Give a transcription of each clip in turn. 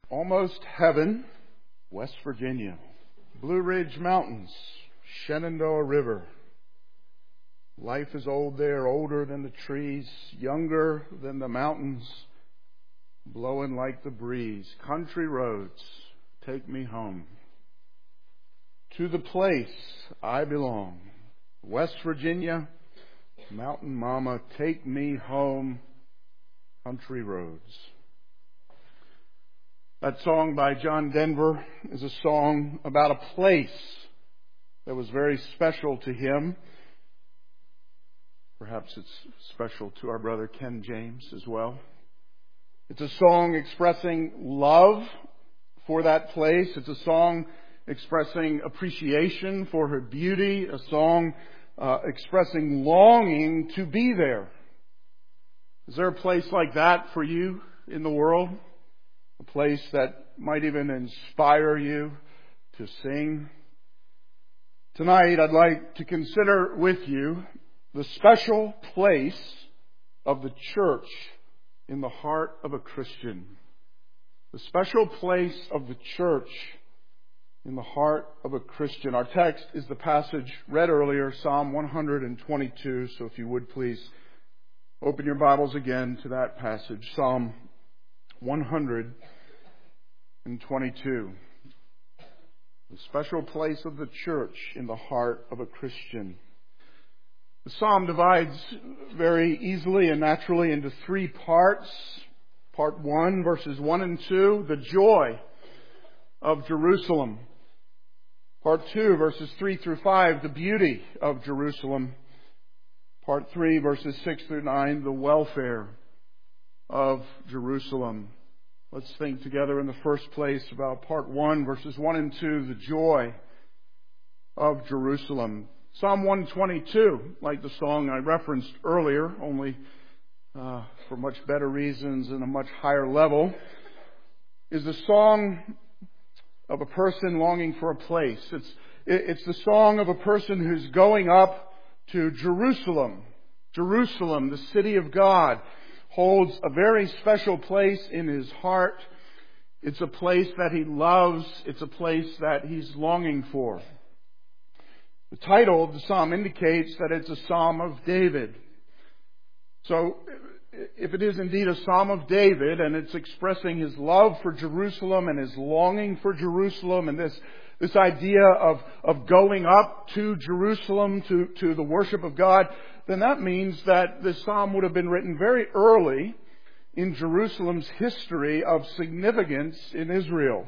Almost heaven, West Virginia. Blue Ridge Mountains, Shenandoah River. Life is old there, older than the trees, younger than the mountains, blowing like the breeze. Country roads, take me home to the place I belong. West Virginia, mountain mama, take me home. Country roads. That song by John Denver is a song about a place that was very special to him. Perhaps it's special to our brother Ken James as well. It's a song expressing love for that place. It's a song expressing appreciation for her beauty. A song expressing longing to be there. Is there a place like that for you in the world? A place that might even inspire you to sing? Tonight I'd like to consider with you the special place of the church in the heart of a Christian. The special place of the church in the heart of a Christian. Our text is the passage read earlier, Psalm 122. So if you would please open your Bibles again to that passage, Psalm 122. The special place of the church in the heart of a Christian. The psalm divides very easily and naturally into three parts. Part 1, verses 1 and 2, the joy of Jerusalem. Part 2, verses 3 through 5, the beauty of Jerusalem. Part 3, verses 6 through 9, the welfare of Jerusalem. Let's think together in the first place about part 1, verses 1 and 2, the joy of Jerusalem. Psalm 122, like the song I referenced earlier, only for much better reasons and a much higher level, is the song of a person longing for a place. It's the song of a person who's going up to Jerusalem. Jerusalem, the city of God, holds a very special place in his heart. It's a place that he loves. It's a place that he's longing for. The title of the psalm indicates that it's a psalm of David. So, if it is indeed a psalm of David, and it's expressing his love for Jerusalem and his longing for Jerusalem, and this idea of going up to Jerusalem to the worship of God, then that means that this psalm would have been written very early in Jerusalem's history of significance in Israel.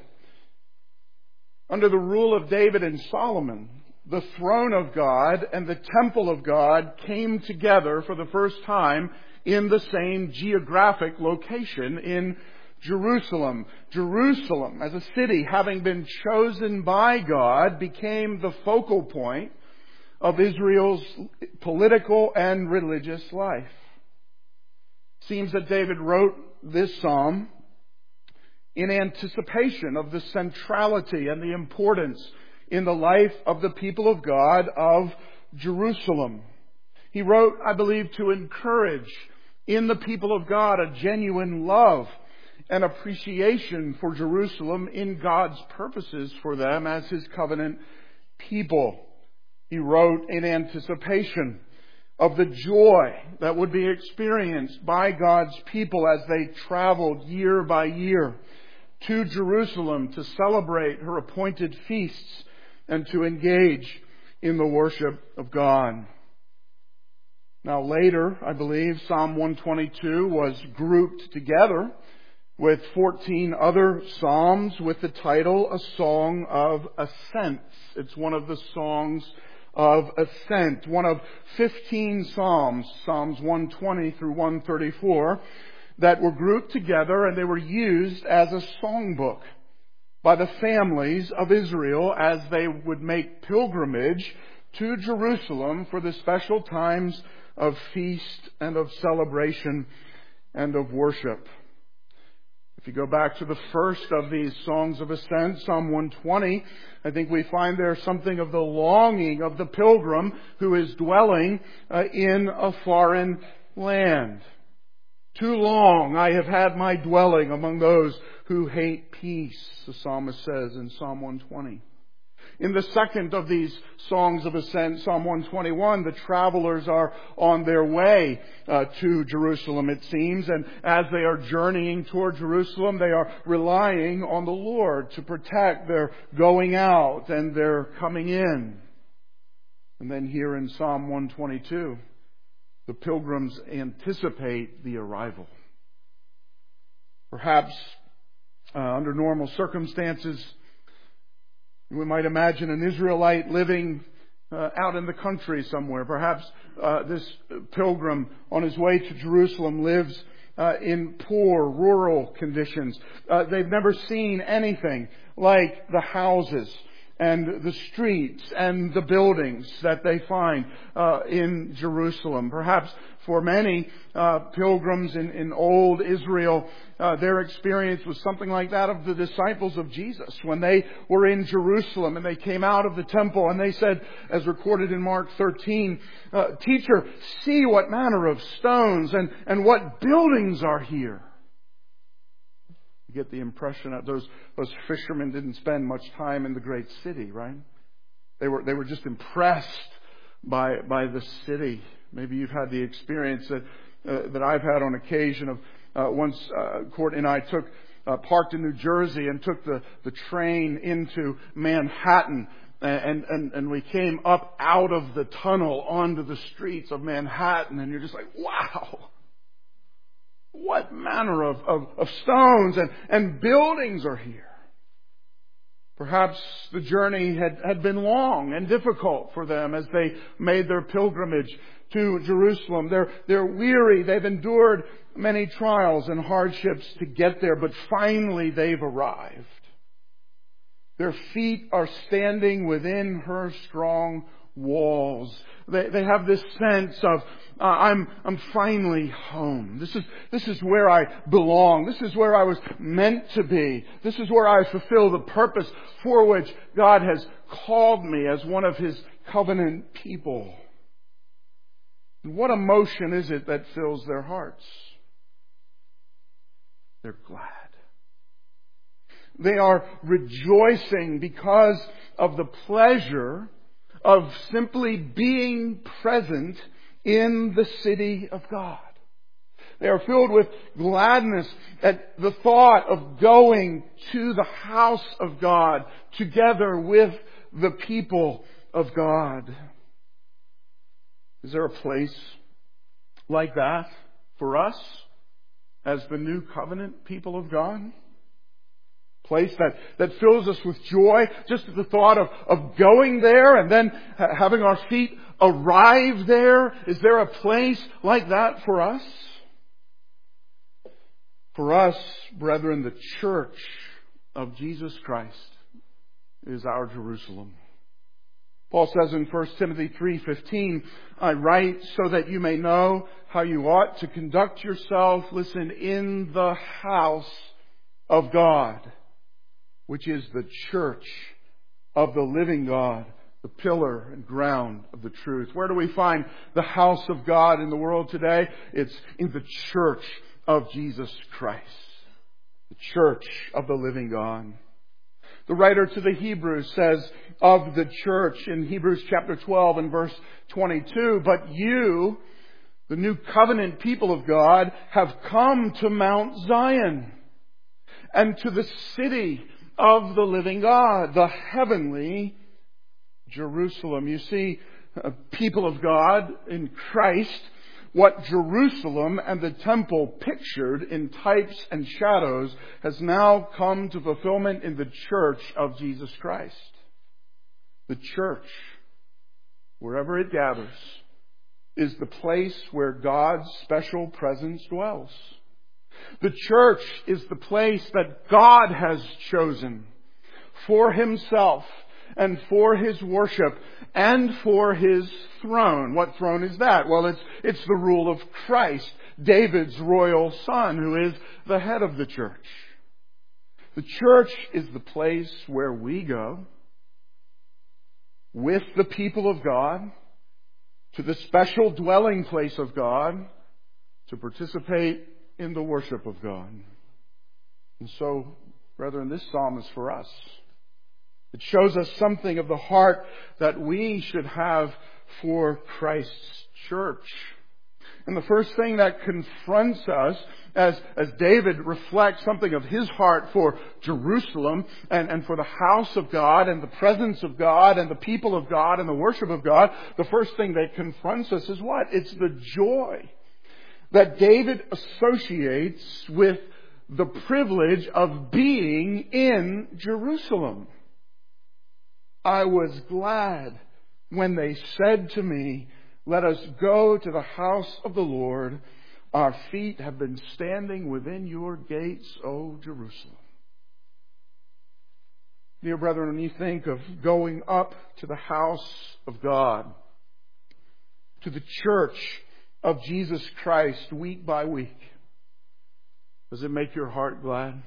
Under the rule of David and Solomon, the throne of God and the temple of God came together for the first time in the same geographic location in Jerusalem. Jerusalem, as a city, having been chosen by God, became the focal point of Israel's political and religious life. It seems that David wrote this psalm in anticipation of the centrality and the importance in the life of the people of God of Jerusalem. He wrote, I believe, to encourage in the people of God a genuine love and appreciation for Jerusalem in God's purposes for them as His covenant people. He wrote in anticipation of the joy that would be experienced by God's people as they traveled year by year to Jerusalem to celebrate her appointed feasts and to engage in the worship of God. Now later, I believe, Psalm 122 was grouped together with 14 other psalms with the title, A Song of Ascents. It's one of the songs of ascent. One of 15 psalms, Psalms 120 through 134, that were grouped together, and they were used as a songbook by the families of Israel as they would make pilgrimage to Jerusalem for the special times of feast and of celebration and of worship. If you go back to the first of these songs of ascent, Psalm 120, I think we find there something of the longing of the pilgrim who is dwelling in a foreign land. Too long I have had my dwelling among those who hate peace, the psalmist says in Psalm 120. In the second of these songs of ascent, Psalm 121, the travelers are on their way to Jerusalem, it seems. And as they are journeying toward Jerusalem, they are relying on the Lord to protect their going out and their coming in. And then here in Psalm 122, the pilgrims anticipate the arrival. Perhaps under normal circumstances, we might imagine an Israelite living out in the country somewhere. Perhaps this pilgrim on his way to Jerusalem lives in poor, rural conditions. They've never seen anything like the houses and the streets and the buildings that they find in Jerusalem. Perhaps for many pilgrims in old Israel, their experience was something like that of the disciples of Jesus when they were in Jerusalem and they came out of the temple and they said, as recorded in Mark 13, "Teacher, see what manner of stones and what buildings are here." You get the impression that those fishermen didn't spend much time in the great city, right? They were just impressed by the city. Maybe you've had the experience that I've had on occasion of once Courtney and I parked in New Jersey and took the train into Manhattan, and we came up out of the tunnel onto the streets of Manhattan, and you're just like, wow! What manner of stones and buildings are here? Perhaps the journey had been long and difficult for them as they made their pilgrimage to Jerusalem. They're weary. They've endured many trials and hardships to get there, but finally they've arrived. Their feet are standing within her strong walls. They have this sense of, I'm finally home. This is where I belong. This is where I was meant to be. This is where I fulfill the purpose for which God has called me as one of His covenant people. And what emotion is it that fills their hearts? They're glad. They are rejoicing because of the pleasure of simply being present in the city of God. They are filled with gladness at the thought of going to the house of God together with the people of God. Is there a place like that for us as the new covenant people of God? Place that fills us with joy just at the thought of going there and then having our feet arrive there. Is there a place like that for us? For us, brethren, the church of Jesus Christ is our Jerusalem. Paul says in 1 Timothy 3:15, "I write so that you may know how you ought to conduct yourself, listen, in the house of God, which is the church of the living God, the pillar and ground of the truth." Where do we find the house of God in the world today? It's in the church of Jesus Christ, the church of the living God. The writer to the Hebrews says of the church in Hebrews chapter 12 and verse 22, "But you, the new covenant people of God, have come to Mount Zion and to the city of the living God, the heavenly Jerusalem." You see, people of God in Christ, what Jerusalem and the temple pictured in types and shadows has now come to fulfillment in the church of Jesus Christ. The church, wherever it gathers, is the place where God's special presence dwells. The church is the place that God has chosen for Himself and for His worship and for His throne. What throne is that? Well, it's the rule of Christ, David's royal son, who is the head of the church. The church is the place where we go with the people of God to the special dwelling place of God to participate in the worship of God. And so, brethren, this psalm is for us. It shows us something of the heart that we should have for Christ's church. And the first thing that confronts us as David reflects something of his heart for Jerusalem and for the house of God and the presence of God and the people of God and the worship of God, the first thing that confronts us is what? It's the joy that David associates with the privilege of being in Jerusalem. I was glad when they said to me, "Let us go to the house of the Lord. Our feet have been standing within your gates, O Jerusalem." Dear brethren, when you think of going up to the house of God, to the church of Jesus Christ week by week, does it make your heart glad?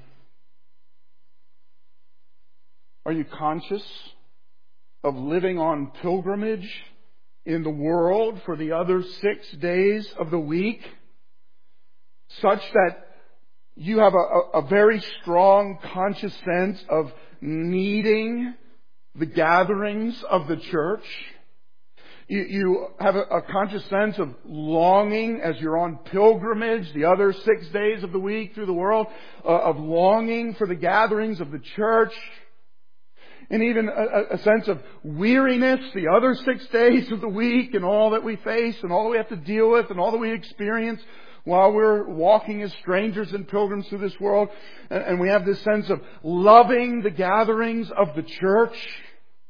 Are you conscious of living on pilgrimage in the world for the other 6 days of the week, such that you have a very strong conscious sense of needing the gatherings of the church? You have a conscious sense of longing as you're on pilgrimage the other 6 days of the week through the world, of longing for the gatherings of the church, and even a sense of weariness the other 6 days of the week and all that we face and all that we have to deal with and all that we experience while we're walking as strangers and pilgrims through this world. And we have this sense of loving the gatherings of the church.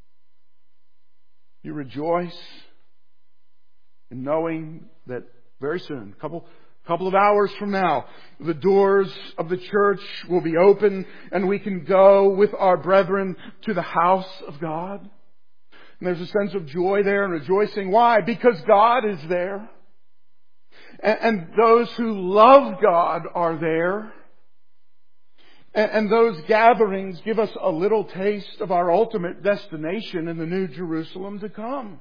You rejoice in knowing that very soon, a couple of hours from now, the doors of the church will be open and we can go with our brethren to the house of God. And there's a sense of joy there and rejoicing. Why? Because God is there. And those who love God are there. And those gatherings give us a little taste of our ultimate destination in the New Jerusalem to come.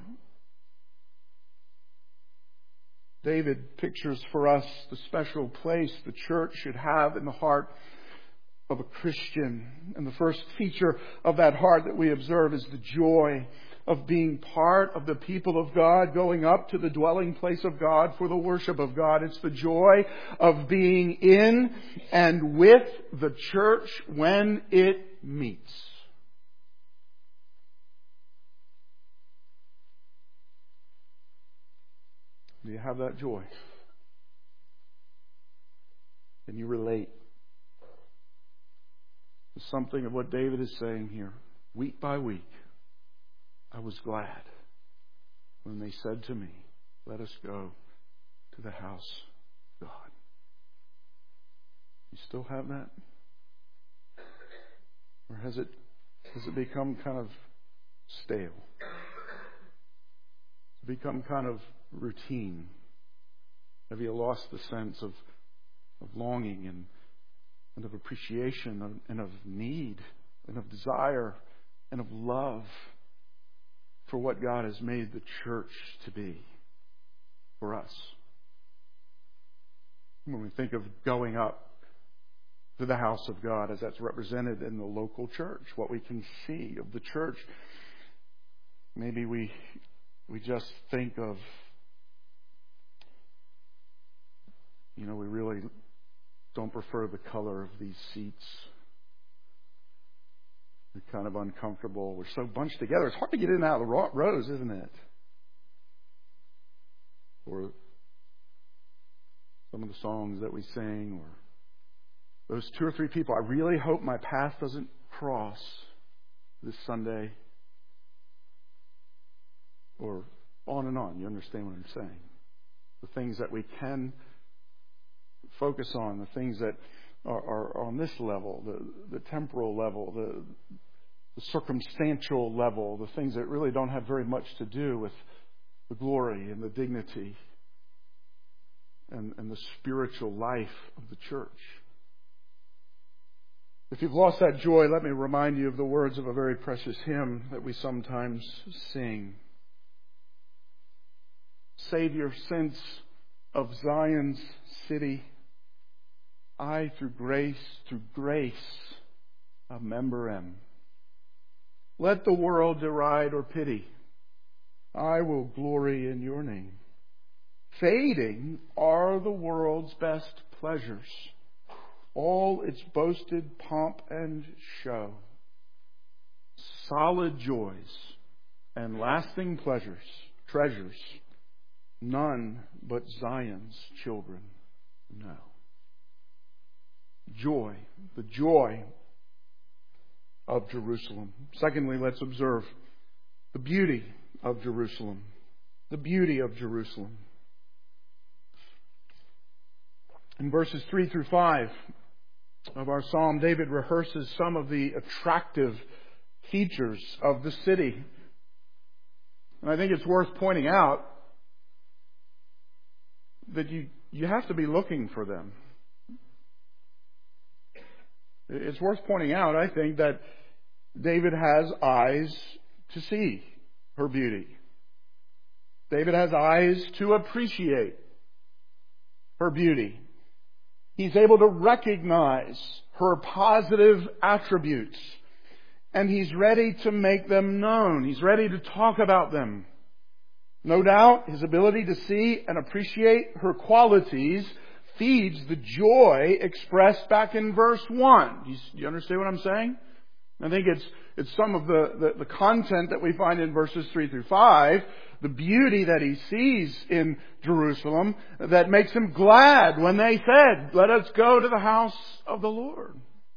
David pictures for us the special place the church should have in the heart of a Christian. And the first feature of that heart that we observe is the joy of being part of the people of God, going up to the dwelling place of God for the worship of God. It's the joy of being in and with the church when it meets. Do you have that joy? Can you relate to something of what David is saying here? Week by week, I was glad when they said to me, "Let us go to the house of God." You still have that? Or has it become kind of stale? It's become kind of routine? Have you lost the sense of longing and of appreciation and of need and of desire and of love for what God has made the church to be for us? When we think of going up to the house of God as that's represented in the local church, what we can see of the church, maybe we just think of, we really don't prefer the color of these seats. They're kind of uncomfortable. We're so bunched together. It's hard to get in and out of the rows, isn't it? Or some of the songs that we sing, or those 2 or 3 people I really hope my path doesn't cross this Sunday. Or on and on. You understand what I'm saying? The things that we can focus on, the things that are on this level, the temporal level, the circumstantial level, the things that really don't have very much to do with the glory and the dignity and the spiritual life of the church. If you've lost that joy, let me remind you of the words of a very precious hymn that we sometimes sing. Savior, since of Zion's city I through grace, a member am. Let the world deride or pity. I will glory in your name. Fading are the world's best pleasures, all its boasted pomp and show. Solid joys and lasting treasures, none but Zion's children know. Joy, the joy of Jerusalem. Secondly, let's observe the beauty of Jerusalem. The beauty of Jerusalem. In verses 3 through 5 of our psalm, David rehearses some of the attractive features of the city. And I think it's worth pointing out that you have to be looking for them. It's worth pointing out, I think, that David has eyes to see her beauty. David has eyes to appreciate her beauty. He's able to recognize her positive attributes. And he's ready to make them known. He's ready to talk about them. No doubt, his ability to see and appreciate her qualities feeds the joy expressed back in verse 1. Do you understand what I'm saying? I think it's some of the content that we find in verses 3 through 5, the beauty that he sees in Jerusalem that makes him glad when they said, "Let us go to the house of the Lord."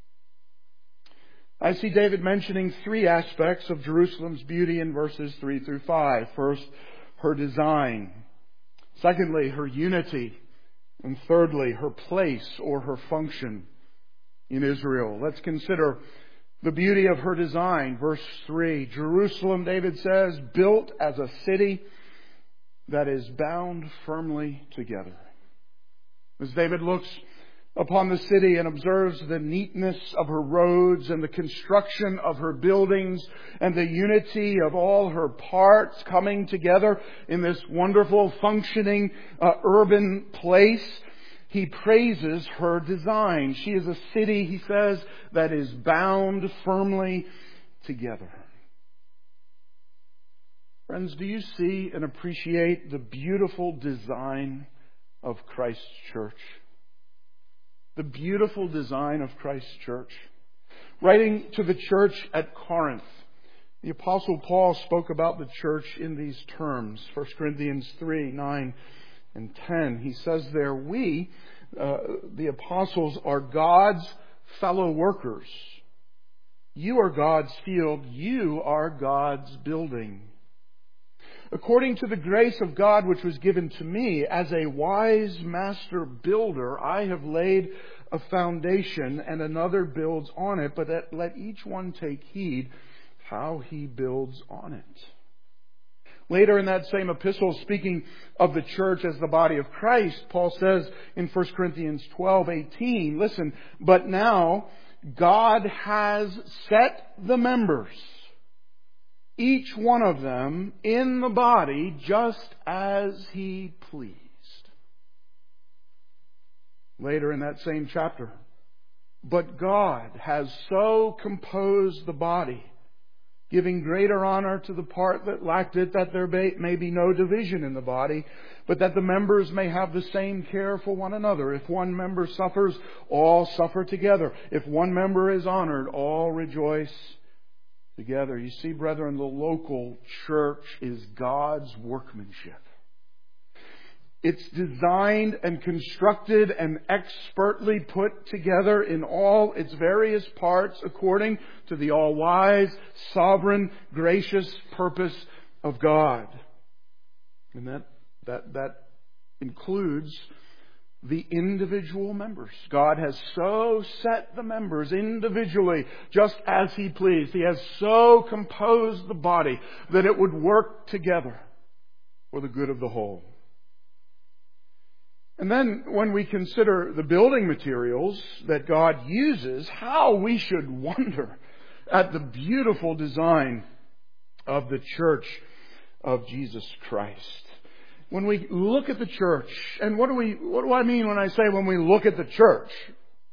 I see David mentioning three aspects of Jerusalem's beauty in verses 3 through 5. First, her design. Secondly, her unity. And thirdly, her place or her function in Israel. Let's consider the beauty of her design. Verse 3, Jerusalem, David says, built as a city that is bound firmly together. As David looks upon the city and observes the neatness of her roads and the construction of her buildings and the unity of all her parts coming together in this wonderful functioning urban place, he praises her design. She is a city, he says, that is bound firmly together. Friends, do you see and appreciate the beautiful design of Christ's church? The beautiful design of Christ's church. Writing to the church at Corinth, the Apostle Paul spoke about the church in these terms. 1 Corinthians 3, 9 and 10. He says there, we, the apostles, are God's fellow workers. You are God's field. You are God's building. According to the grace of God which was given to me, as a wise master builder, I have laid a foundation and another builds on it, but let each one take heed how he builds on it. Later in that same epistle, speaking of the church as the body of Christ, Paul says in 1 Corinthians 12:18, listen, but now God has set the members, each one of them in the body just as He pleased. Later in that same chapter, but God has so composed the body, giving greater honor to the part that lacked it, that there may be no division in the body, but that the members may have the same care for one another. If one member suffers, all suffer together. If one member is honored, all rejoice together. You see, brethren, the local church is God's workmanship. It's designed and constructed and expertly put together in all its various parts according to the all-wise, sovereign, gracious purpose of God. And that includes the individual members. God has so set the members individually just as He pleased. He has so composed the body that it would work together for the good of the whole. And then when we consider the building materials that God uses, how we should wonder at the beautiful design of the church of Jesus Christ. When we look at the church, and what do I mean when I say when we look at the church?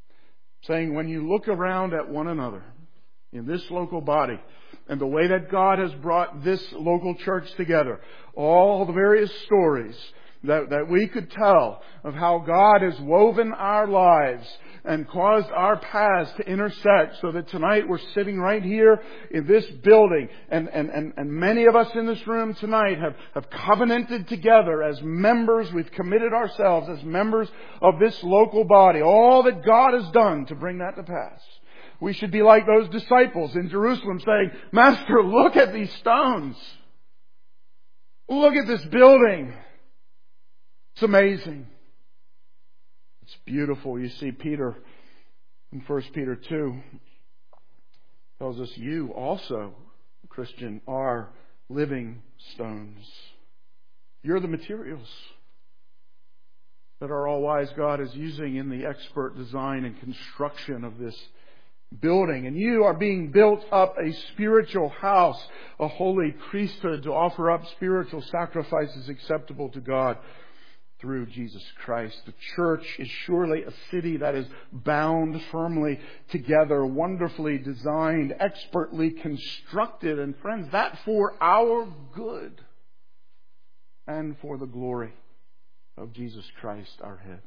saying when you look around at one another in this local body and the way that God has brought this local church together, all the various stories that we could tell of how God has woven our lives and caused our paths to intersect so that tonight we're sitting right here in this building and many of us in this room tonight have covenanted together as members. We've committed ourselves as members of this local body. All that God has done to bring that to pass. We should be like those disciples in Jerusalem saying, Master, look at these stones. Look at this building. It's amazing. It's beautiful. You see, Peter in 1 Peter 2 tells us you also, Christian, are living stones. You're the materials that our all-wise God is using in the expert design and construction of this building. And you are being built up a spiritual house, a holy priesthood to offer up spiritual sacrifices acceptable to God through Jesus Christ. The church is surely a city that is bound firmly together, wonderfully designed, expertly constructed, and friends, that for our good and for the glory of Jesus Christ, our head.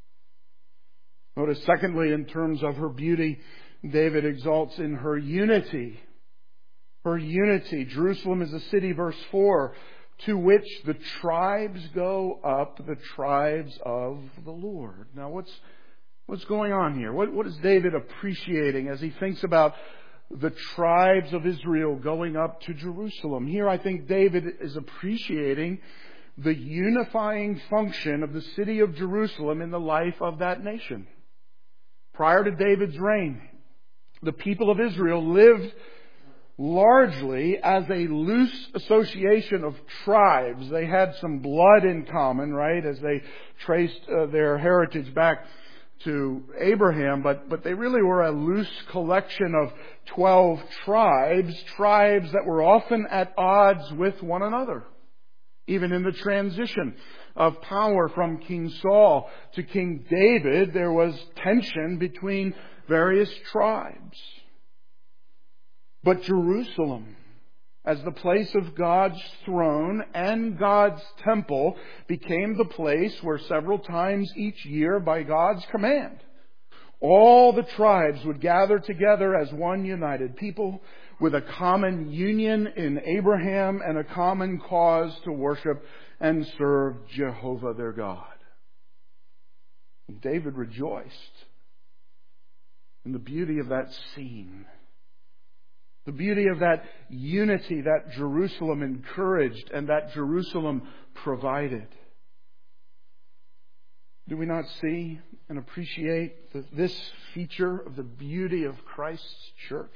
Notice, secondly, in terms of her beauty, David exalts in her unity. Her unity. Jerusalem is a city, verse 4, to which the tribes go up, the tribes of the Lord. Now, what's going on here? What is David appreciating as he thinks about the tribes of Israel going up to Jerusalem? Here, I think David is appreciating the unifying function of the city of Jerusalem in the life of that nation. Prior to David's reign, the people of Israel lived largely as a loose association of tribes. They had some blood in common, right, as they traced their heritage back to Abraham, but they really were a loose collection of 12 tribes that were often at odds with one another. Even in the transition of power from King Saul to King David, there was tension between various tribes. But Jerusalem, as the place of God's throne and God's temple, became the place where several times each year, by God's command, all the tribes would gather together as one united people with a common union in Abraham and a common cause to worship and serve Jehovah their God. And David rejoiced in the beauty of that scene. The beauty of that unity that Jerusalem encouraged and that Jerusalem provided. Do we not see and appreciate this feature of the beauty of Christ's church?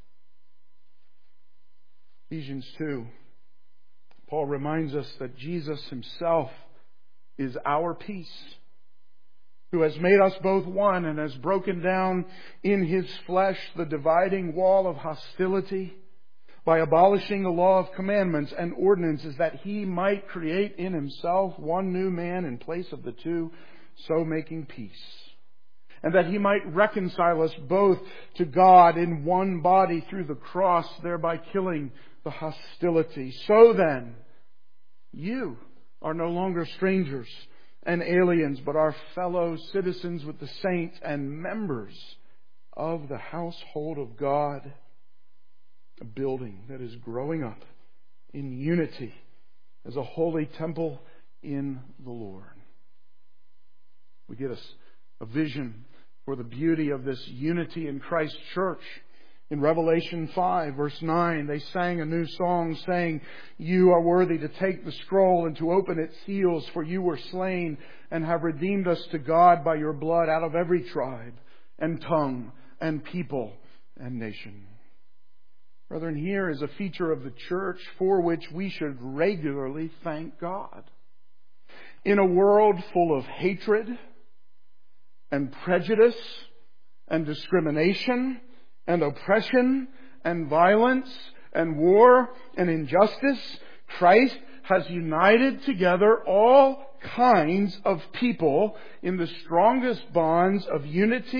Ephesians 2, Paul reminds us that Jesus Himself is our peace, who has made us both one and has broken down in His flesh the dividing wall of hostility by abolishing the law of commandments and ordinances, that He might create in Himself one new man in place of the two, so making peace. And that He might reconcile us both to God in one body through the cross, thereby killing the hostility. So then, you are no longer strangers and aliens, but are fellow citizens with the saints and members of the household of God, a building that is growing up in unity as a holy temple in the Lord. We get a vision for the beauty of this unity in Christ's church. In Revelation 5, verse 9, they sang a new song saying, "You are worthy to take the scroll and to open its seals, for you were slain and have redeemed us to God by your blood out of every tribe and tongue and people and nation." Brethren, here is a feature of the church for which we should regularly thank God. In a world full of hatred and prejudice and discrimination and oppression and violence and war and injustice, Christ has united together all kinds of people in the strongest bonds of unity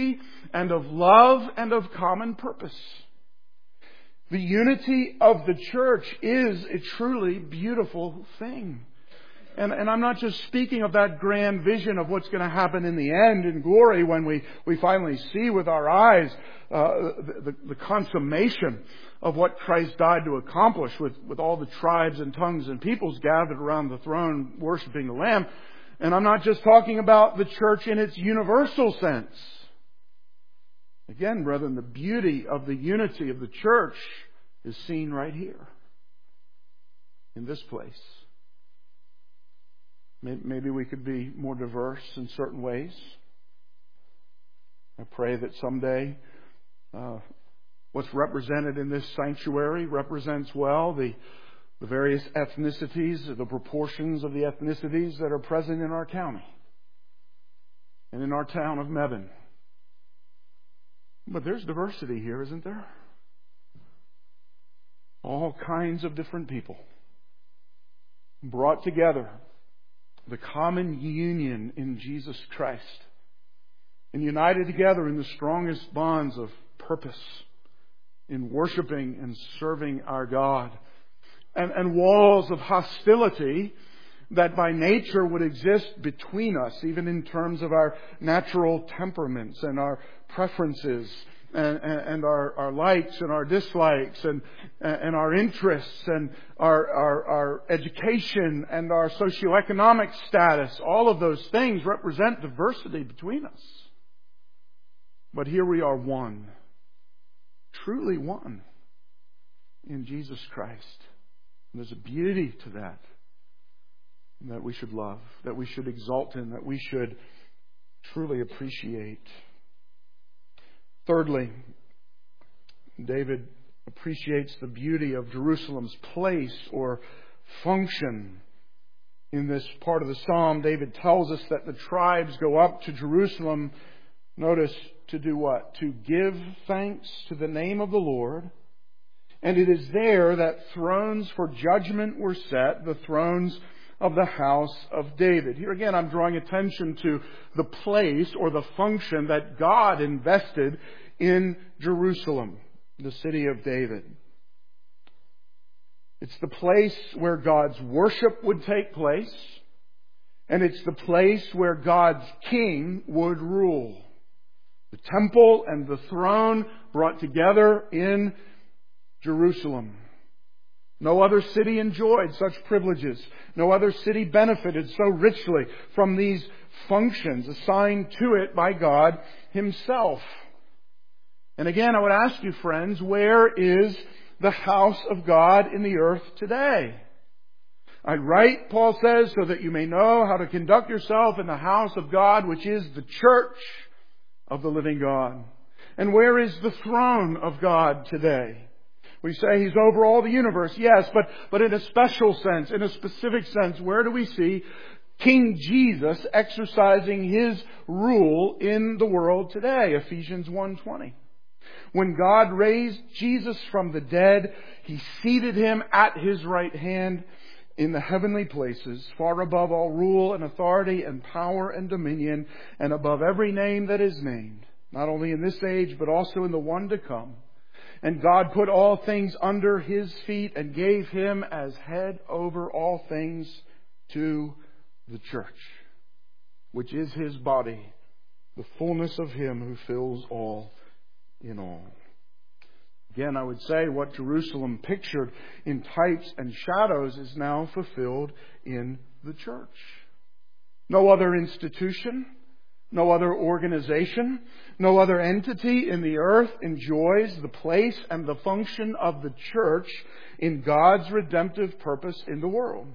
and of love and of common purpose. The unity of the church is a truly beautiful thing. And I'm not just speaking of that grand vision of what's going to happen in the end in glory when we finally see with our eyes the consummation of what Christ died to accomplish with all the tribes and tongues and peoples gathered around the throne worshiping the Lamb. And I'm not just talking about the church in its universal sense. Again, brethren, the beauty of the unity of the church is seen right here, in this place. Maybe we could be more diverse in certain ways. I pray that someday what's represented in this sanctuary represents well the various ethnicities, the proportions of the ethnicities that are present in our county and in our town of Mebane. But there's diversity here, isn't there? All kinds of different people brought together, the common union in Jesus Christ, and united together in the strongest bonds of purpose, in worshiping and serving our God, and walls of hostility that by nature would exist between us, even in terms of our natural temperaments and our preferences and our likes and our dislikes and our interests and our education and our socioeconomic status. All of those things represent diversity between us. But here we are one, truly one, in Jesus Christ. And there's a beauty to that we should love, that we should exalt in, that we should truly appreciate. Thirdly, David appreciates the beauty of Jerusalem's place or function. In this part of the psalm, David tells us that the tribes go up to Jerusalem, notice, to do what? To give thanks to the name of the Lord. And it is there that thrones for judgment were set, the thrones of the house of David. Here again, I'm drawing attention to the place or the function that God invested in Jerusalem, the city of David. It's the place where God's worship would take place, and it's the place where God's king would rule. The temple and the throne brought together in Jerusalem. No other city enjoyed such privileges. No other city benefited so richly from these functions assigned to it by God Himself. And again, I would ask you, friends, where is the house of God in the earth today? I write, Paul says, so that you may know how to conduct yourself in the house of God, which is the church of the living God. And where is the throne of God today? We say He's over all the universe, yes, but in a special sense, in a specific sense, where do we see King Jesus exercising His rule in the world today? Ephesians 1:20. When God raised Jesus from the dead, He seated Him at His right hand in the heavenly places, far above all rule and authority and power and dominion, and above every name that is named, not only in this age, but also in the one to come. And God put all things under His feet and gave Him as head over all things to the church, which is His body, the fullness of Him who fills all in all. Again, I would say what Jerusalem pictured in types and shadows is now fulfilled in the church. No other institution, no other organization, no other entity in the earth enjoys the place and the function of the church in God's redemptive purpose in the world.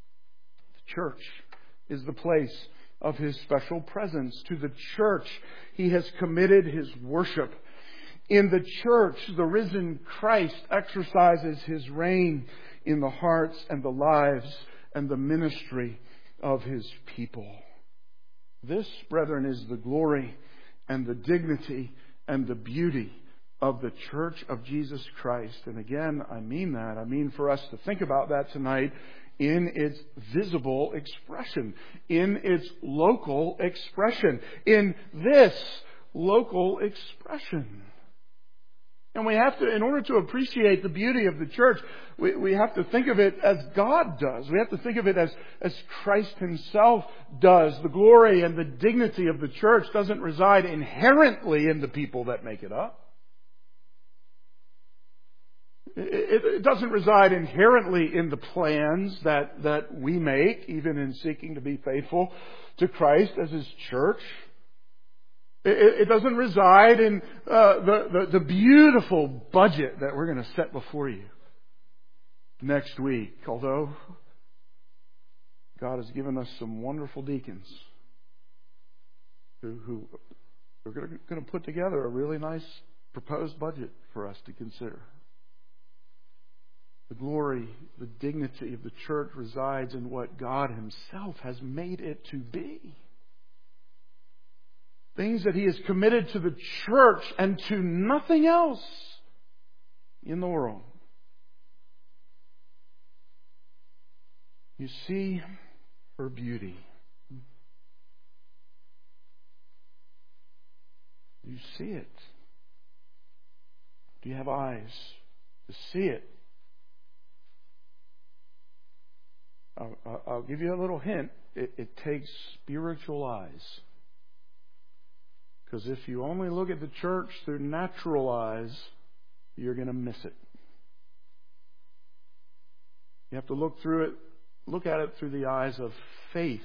The church is the place of His special presence. To the church He has committed His worship. In the church, the risen Christ exercises His reign in the hearts and the lives and the ministry of His people. This, brethren, is the glory and the dignity and the beauty of the church of Jesus Christ. And again, I mean that. I mean for us to think about that tonight in its visible expression, in its local expression, in this local expression. And we have to, in order to appreciate the beauty of the church, we have to think of it as God does. We have to think of it as Christ Himself does. The glory and the dignity of the church doesn't reside inherently in the people that make it up. It doesn't reside inherently in the plans that we make, even in seeking to be faithful to Christ as His church. It doesn't reside in the beautiful budget that we're going to set before you next week. Although God has given us some wonderful deacons who are going to put together a really nice proposed budget for us to consider. The glory, the dignity of the church resides in what God Himself has made it to be. Things that He has committed to the church and to nothing else in the world. You see her beauty. You see it. Do you have eyes to see it? I'll give you a little hint. It takes spiritual eyes. Because if you only look at the church through natural eyes, you're going to miss it. You have to look at it through the eyes of faith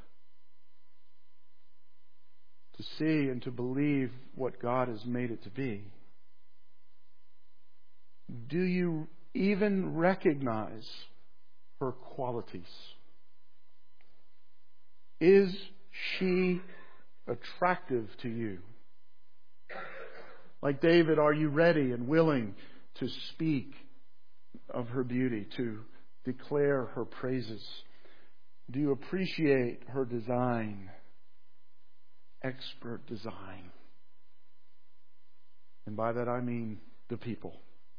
to see and to believe what God has made it to be. Do you even recognize her qualities? Is she attractive to you? Like David, are you ready and willing to speak of her beauty, to declare her praises? Do you appreciate her design? Expert design. And by that I mean the people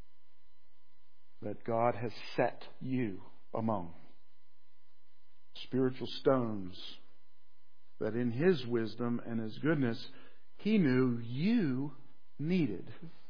that God has set you among. Spiritual stones that in His wisdom and His goodness He knew you needed.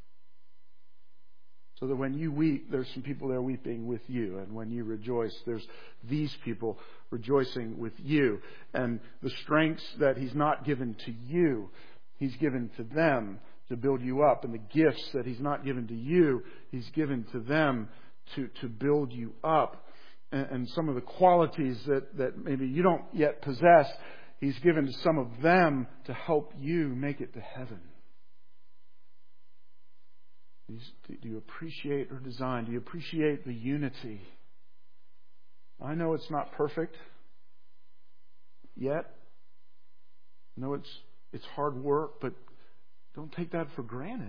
So that when you weep, there's some people there weeping with you. And when you rejoice, there's these people rejoicing with you. And the strengths that He's not given to you, He's given to them to build you up. And the gifts that He's not given to you, He's given to them to build you up. And some of the qualities that maybe you don't yet possess, He's given to some of them to help you make it to heaven. Do you appreciate her design? Do you appreciate the unity? I know it's not perfect yet. I know it's hard work, but don't take that for granted.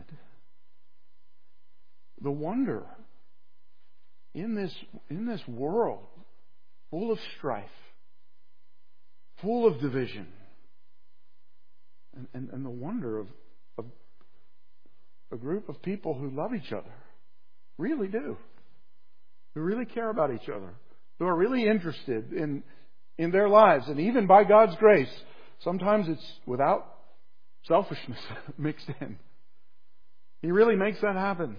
The wonder in this world full of strife, full of division, and the wonder of a group of people who love each other, really do, who really care about each other, who are really interested in their lives. And even by God's grace, sometimes it's without selfishness mixed in. He really makes that happen.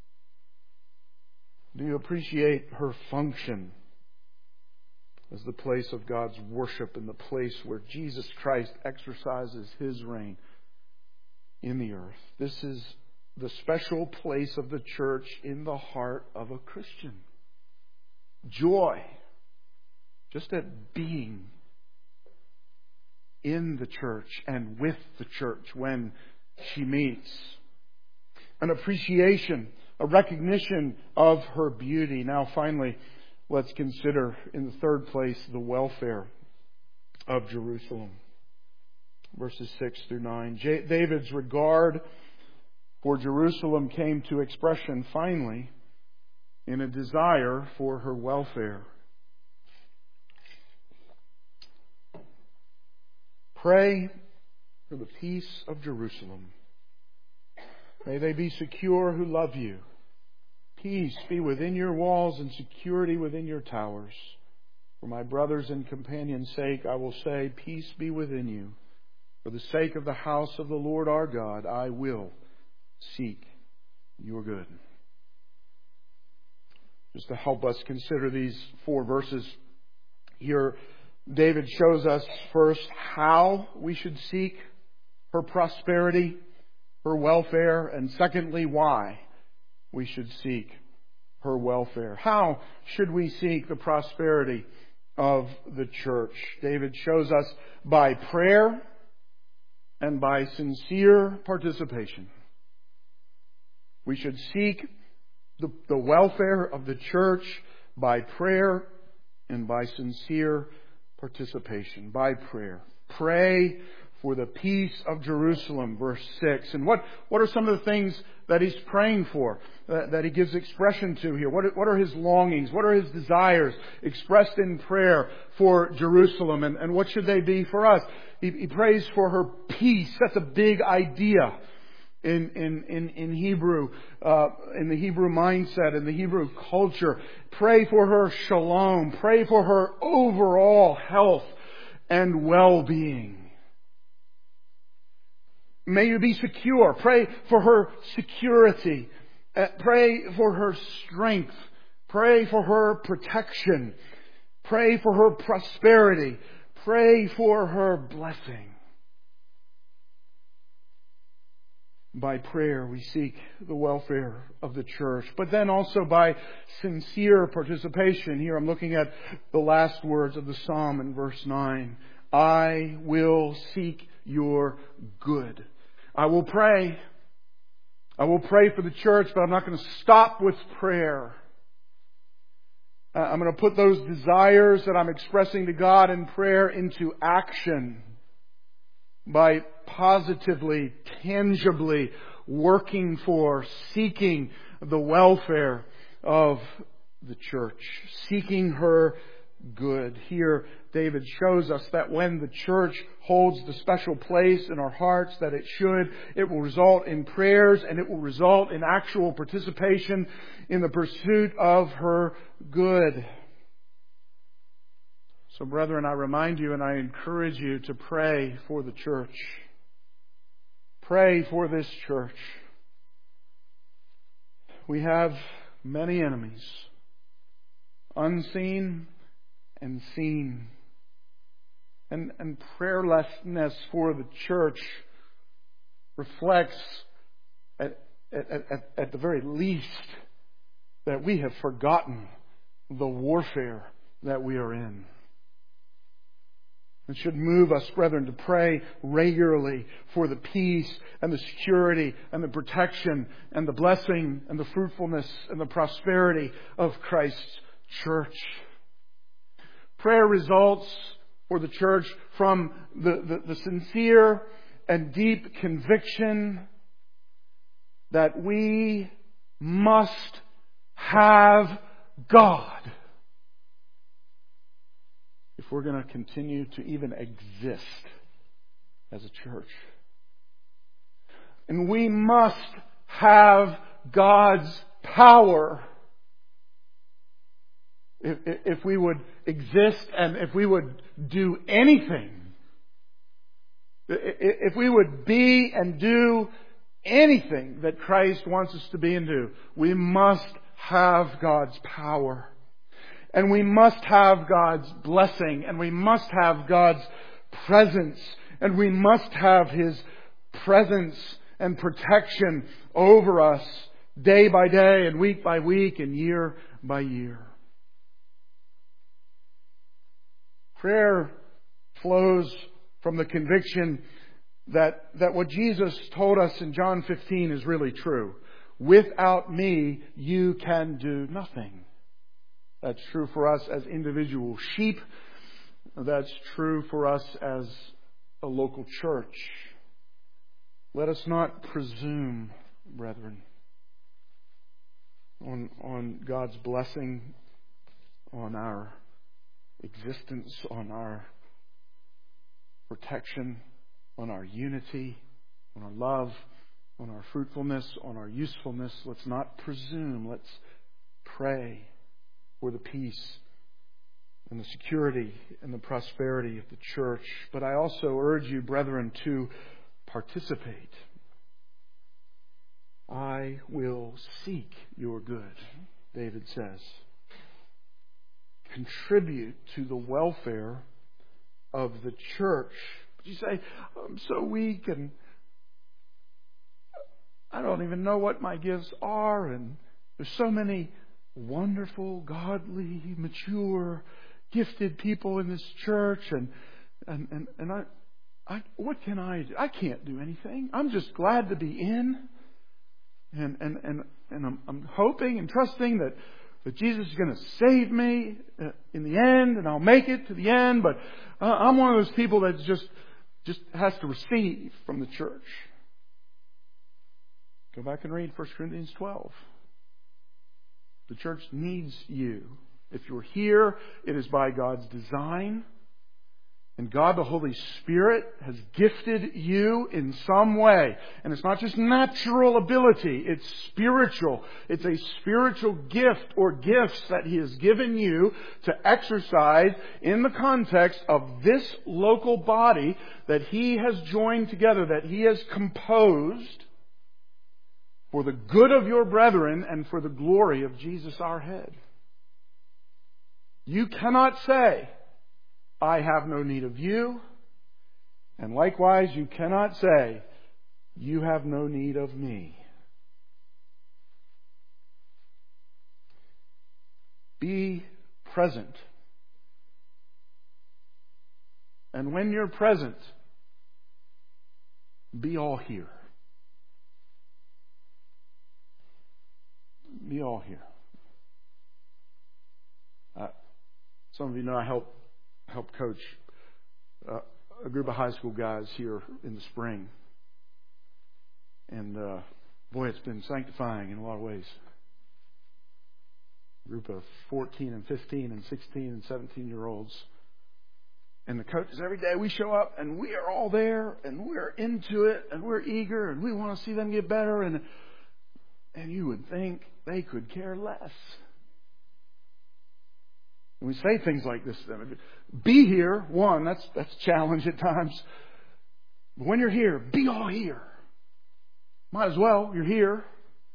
Do you appreciate her function as the place of God's worship and the place where Jesus Christ exercises His reign in the earth? This is the special place of the church in the heart of a Christian. Joy, just at being in the church and with the church when she meets. An appreciation, a recognition of her beauty. Now finally, let's consider in the third place the welfare of Jerusalem. Verses 6 through 9. David's regard for Jerusalem came to expression finally in a desire for her welfare. Pray for the peace of Jerusalem. May they be secure who love you. Peace be within your walls and security within your towers. For my brothers and companions' sake, I will say, peace be within you. For the sake of the house of the Lord our God, I will seek your good. Just to help us consider these 4 verses here, David shows us first how we should seek her prosperity, her welfare, and secondly, why we should seek her welfare. How should we seek the prosperity of the church? David shows us by prayer and by sincere participation. We should seek the welfare of the church by prayer and by sincere participation. By prayer. Pray for the peace of Jerusalem, verse 6. And what are some of the things that he's praying for, that he gives expression to here? What are his longings? What are his desires expressed in prayer for Jerusalem? And what should they be for us? He prays for her peace. That's a big idea in Hebrew, in the Hebrew mindset, in the Hebrew culture. Pray for her shalom. Pray for her overall health and well-being. May you be secure. Pray for her security. Pray for her strength. Pray for her protection. Pray for her prosperity. Pray for her blessing. By prayer, we seek the welfare of the church, but then also by sincere participation. Here I'm looking at the last words of the psalm in verse 9. I will seek your good. I will pray. I will pray for the church, but I'm not going to stop with prayer. I'm going to put those desires that I'm expressing to God in prayer into action by positively, tangibly working for, seeking the welfare of the church, seeking her good. Here, David shows us that when the church holds the special place in our hearts that it should, it will result in prayers and it will result in actual participation in the pursuit of her good. So, brethren, I remind you and I encourage you to pray for the church. Pray for this church. We have many enemies, unseen and seen. And prayerlessness for the church reflects, at the very least, that we have forgotten the warfare that we are in. It should move us, brethren, to pray regularly for the peace and the security and the protection and the blessing and the fruitfulness and the prosperity of Christ's church. Prayer results for the church from the sincere and deep conviction that we must have God if we're going to continue to even exist as a church. And we must have God's power if we would exist and if we would do anything. If we would be and do anything that Christ wants us to be and do, we must have God's power. And we must have God's blessing. And we must have God's presence. And we must have His presence and protection over us day by day and week by week and year by year. Prayer flows from the conviction that what Jesus told us in John 15 is really true. Without me, you can do nothing. That's true for us as individual sheep. That's true for us as a local church. Let us not presume, brethren, on God's blessing, on our existence, on our protection, on our unity, on our love, on our fruitfulness, on our usefulness. Let's not presume. Let's pray for the peace and the security and the prosperity of the church. But I also urge you, brethren, to participate. I will seek your good, David says. Contribute to the welfare of the church. But you say, I'm so weak and I don't even know what my gifts are, and there's so many wonderful, godly, mature, gifted people in this church, and I what can I do? I can't do anything. I'm just glad to be in, and I'm hoping and trusting that Jesus is going to save me in the end, and I'll make it to the end. But I'm one of those people that just has to receive from the church. Go back and read 1 Corinthians 12. The church needs you. If you're here, it is by God's design. And God, the Holy Spirit, has gifted you in some way. And it's not just natural ability, it's spiritual. It's a spiritual gift or gifts that He has given you to exercise in the context of this local body that He has joined together, that He has composed for the good of your brethren and for the glory of Jesus our head. You cannot say, I have no need of you. And likewise, you cannot say, you have no need of me. Be present. And when you're present, be all here. Be all here. Some of you know I help coach a group of high school guys here in the spring. And boy, it's been sanctifying in a lot of ways. A group of 14 and 15 and 16 and 17-year-olds. And the coaches, every day we show up and we are all there and we're into it and we're eager and we want to see them get better. And you would think they could care less. And we say things like this to them. Be here, one, that's a challenge at times. But when you're here, be all here. Might as well, you're here.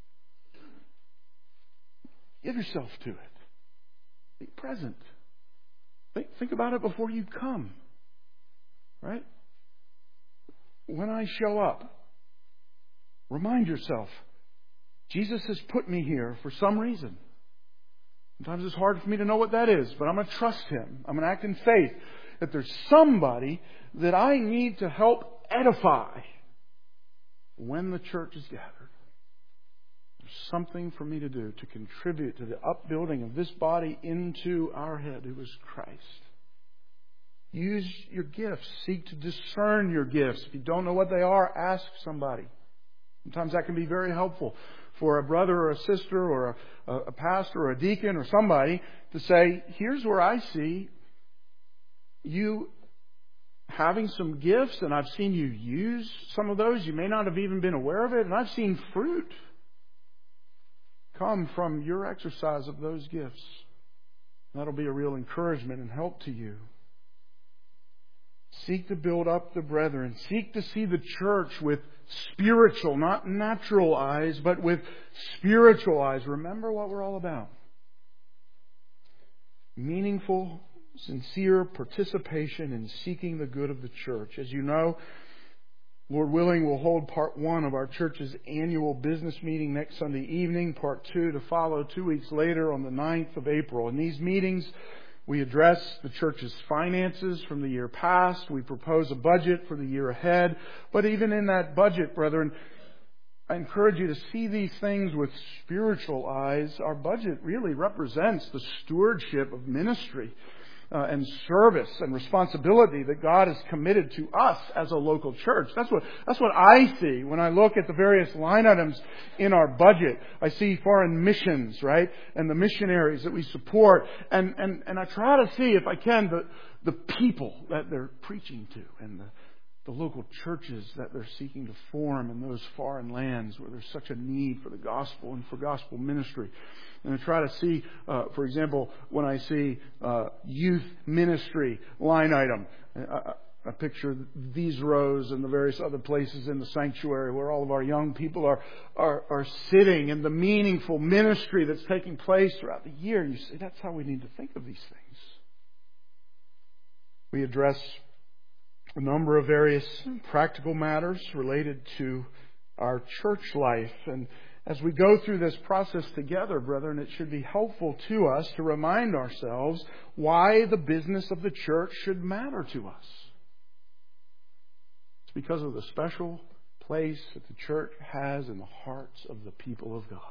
Give yourself to it. Be present. Think about it before you come. Right? When I show up, remind yourself, Jesus has put me here for some reason. Sometimes it's hard for me to know what that is, but I'm going to trust Him. I'm going to act in faith that there's somebody that I need to help edify when the church is gathered. There's something for me to do to contribute to the upbuilding of this body into our head, who is Christ. Use your gifts. Seek to discern your gifts. If you don't know what they are, ask somebody. Sometimes that can be very helpful for a brother or a sister or a pastor or a deacon or somebody to say, here's where I see you having some gifts, and I've seen you use some of those. You may not have even been aware of it, and I've seen fruit come from your exercise of those gifts. That'll be a real encouragement and help to you. Seek to build up the brethren. Seek to see the church with spiritual, not natural eyes, but with spiritual eyes. Remember what we're all about. Meaningful, sincere participation in seeking the good of the church. As you know, Lord willing, we'll hold part 1 of our church's annual business meeting next Sunday evening. Part 2 to follow 2 weeks later on the 9th of April. In these meetings, we address the church's finances from the year past. We propose a budget for the year ahead. But even in that budget, brethren, I encourage you to see these things with spiritual eyes. Our budget really represents the stewardship of ministry and service and responsibility that God has committed to us as a local church. That's what I see when I look at the various line items in our budget. I see foreign missions, right? And the missionaries that we support. And I try to see, if I can, the people that they're preaching to and the the local churches that they're seeking to form in those foreign lands where there's such a need for the gospel and for gospel ministry. And I try to see, for example, when I see youth ministry line item, I picture these rows and the various other places in the sanctuary where all of our young people are sitting, and the meaningful ministry that's taking place throughout the year. You say, that's how we need to think of these things. We address a number of various practical matters related to our church life. And as we go through this process together, brethren, it should be helpful to us to remind ourselves why the business of the church should matter to us. It's because of the special place that the church has in the hearts of the people of God.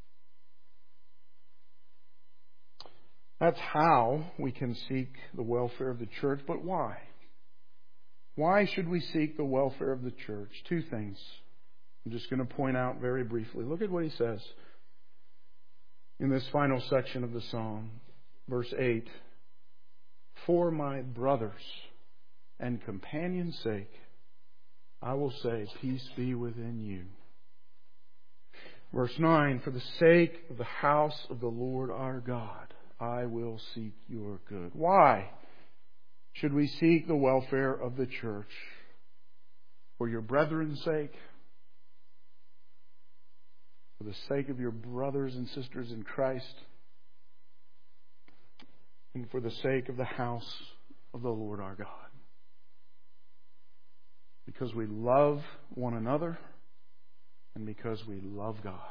That's how we can seek the welfare of the church, but why? Why should we seek the welfare of the church? Two things I'm just going to point out very briefly. Look at what he says in this final section of the psalm. Verse 8, "For my brothers and companions' sake, I will say, peace be within you." Verse 9, "For the sake of the house of the Lord our God, I will seek your good." Why should we seek the welfare of the church? For your brethren's sake, for the sake of your brothers and sisters in Christ, and for the sake of the house of the Lord our God. Because we love one another and because we love God.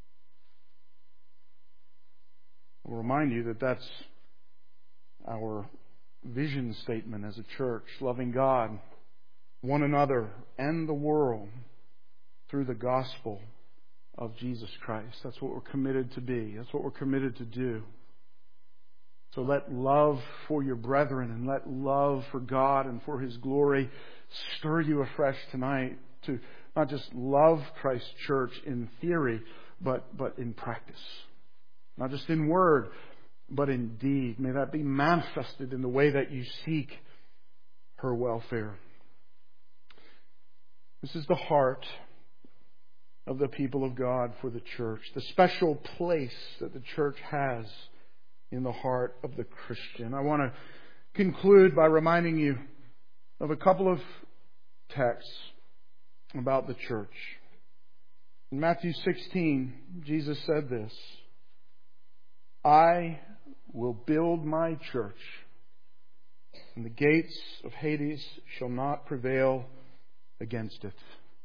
I'll remind you that that's our vision statement as a church, loving God, one another, and the world through the gospel of Jesus Christ. That's what we're committed to be. That's what we're committed to do. So let love for your brethren and let love for God and for His glory stir you afresh tonight to not just love Christ's church in theory, but in practice. Not just in word, but in deed. May that be manifested in the way that you seek her welfare. This is the heart of the people of God for the church. The special place that the church has in the heart of the Christian. I want to conclude by reminding you of a couple of texts about the church. In Matthew 16, Jesus said this, "I will build my church, and the gates of Hades shall not prevail against it."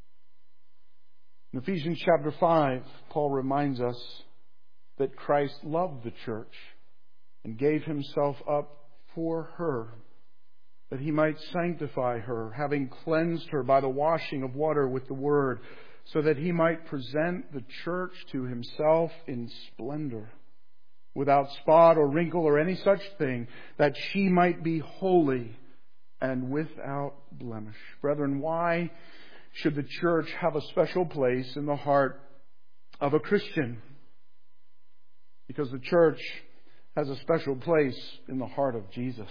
In Ephesians chapter 5, Paul reminds us that Christ loved the church and gave Himself up for her, that He might sanctify her, having cleansed her by the washing of water with the Word, so that He might present the church to Himself in splendor, without spot or wrinkle or any such thing, that she might be holy and without blemish. Brethren, why should the church have a special place in the heart of a Christian? Because the church has a special place in the heart of Jesus.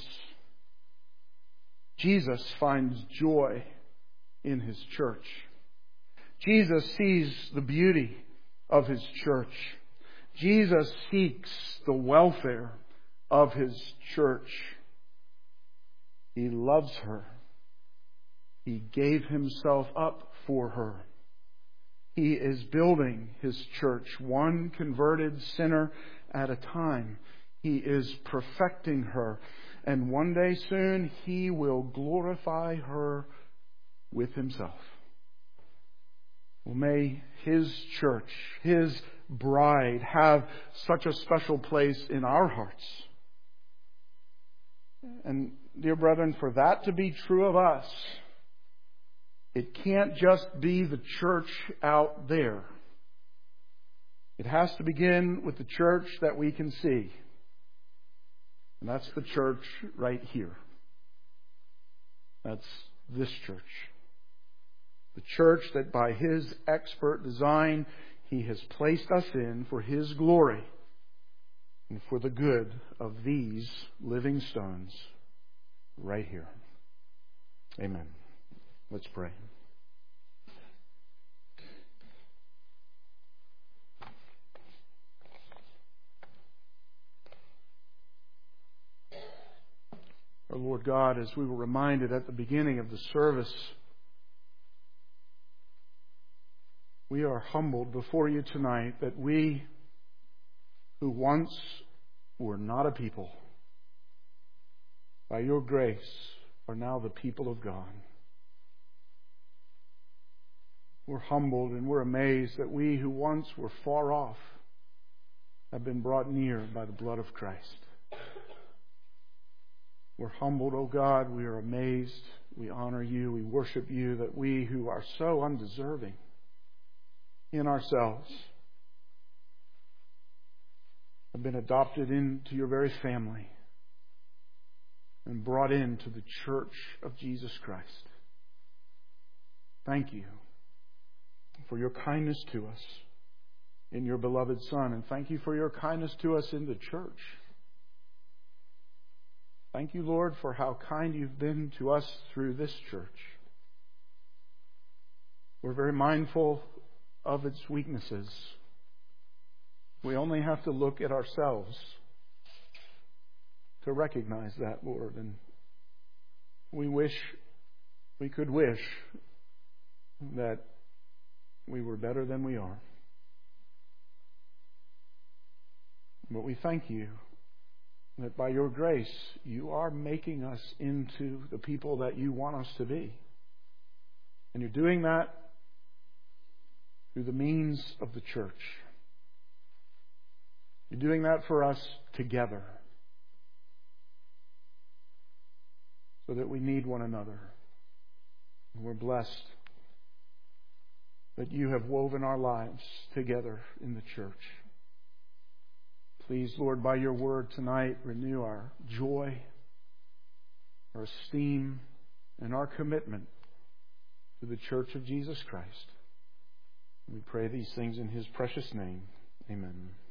Jesus finds joy in His church. Jesus sees the beauty of His church. Jesus seeks the welfare of His church. He loves her. He gave Himself up for her. He is building His church, one converted sinner at a time. He is perfecting her. And one day soon He will glorify her with Himself. Well, may His church, His bride, have such a special place in our hearts. And dear brethren, for that to be true of us, it can't just be the church out there. It has to begin with the church that we can see. And that's the church right here. That's this church. The church that by His expert design He has placed us in for His glory and for the good of these living stones right here. Amen. Let's pray. Our Lord God, as we were reminded at the beginning of the service, we are humbled before you tonight that we, who once were not a people, by your grace are now the people of God. We're humbled and we're amazed that we who once were far off have been brought near by the blood of Christ. We're humbled, O God. We are amazed. We honor you. We worship you that we who are so undeserving in ourselves have been adopted into your very family and brought into the church of Jesus Christ. Thank you for your kindness to us in your beloved Son, and thank you for your kindness to us in the church. Thank you, Lord, for how kind you've been to us through this church. We're very mindful of its weaknesses. We only have to look at ourselves to recognize that, Lord. And we could wish that we were better than we are. But we thank you that by your grace, you are making us into the people that you want us to be. And you're doing that through the means of the church. You're doing that for us together, so that we need one another. And we're blessed that you have woven our lives together in the church. Please, Lord, by your word tonight, renew our joy, our esteem, and our commitment to the church of Jesus Christ. We pray these things in his precious name. Amen.